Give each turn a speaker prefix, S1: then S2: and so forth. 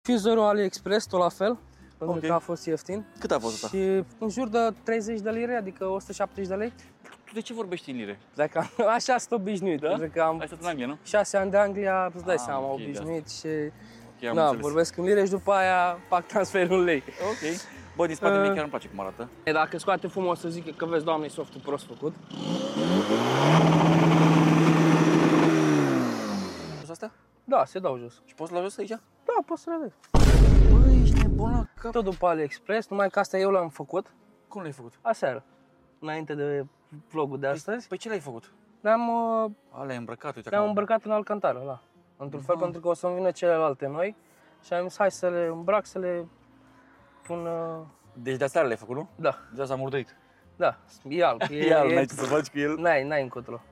S1: Fuzerul AliExpress, tot la fel, pentru că a fost ieftin.
S2: Cât a fost asta?
S1: Și în jur de 30 de lire, adică 170 de lei.
S2: Tu de ce vorbești în lire?
S1: Dacă așa sunt obișnuit,
S2: da?
S1: pentru că am
S2: Ai stat în Anglia, nu?
S1: 6 ani de Anglia, îți dai seama,
S2: okay,
S1: obișnuit și
S2: okay,
S1: vorbesc în lire și după aia fac transferul în lei.
S2: Ok. Bă, din spate mie chiar îmi place cum arată.
S1: Dacă scoate fumul o să zic că vezi, Doamne, softul prost făcut.
S2: Asta?
S1: Da, se dau jos.
S2: Și poți la jos aici?
S1: Da, poți să le dai.
S2: Băi, ești nebun la cap.
S1: Tot după AliExpress, numai că asta eu l-am făcut
S2: Cum l-ai făcut?
S1: aseară, înainte de vlogul de astăzi.
S2: Păi ce l-ai făcut?
S1: Le-am
S2: îmbrăcat, uite
S1: îmbrăcat în alcantară, da. Într-un fel, pentru că o să-mi vină celelalte noi și am zis, hai să le îmbrac, să le pun...
S2: Deci de-astea l-ai făcut, nu?
S1: Da.
S2: De asta am murdărit.
S1: Da, e alb.
S2: E alb, n-ai ce să faci cu el.
S1: N-ai încotro.